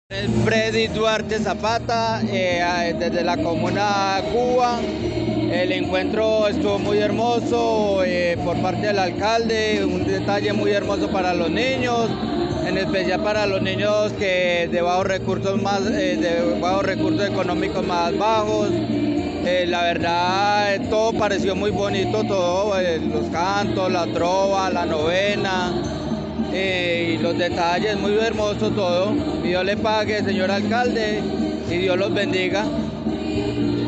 Freddy Duarte Zapata, desde la comuna Cuba. El encuentro estuvo muy hermoso por parte del alcalde, un detalle muy hermoso para los niños, en especial para los niños que de bajos recursos de bajos recursos económicos más bajos. La verdad, todo pareció muy bonito, todo, los cantos, la trova, la novena. Y los detalles, muy hermoso todo. Dios le pague, señor alcalde, y Dios los bendiga.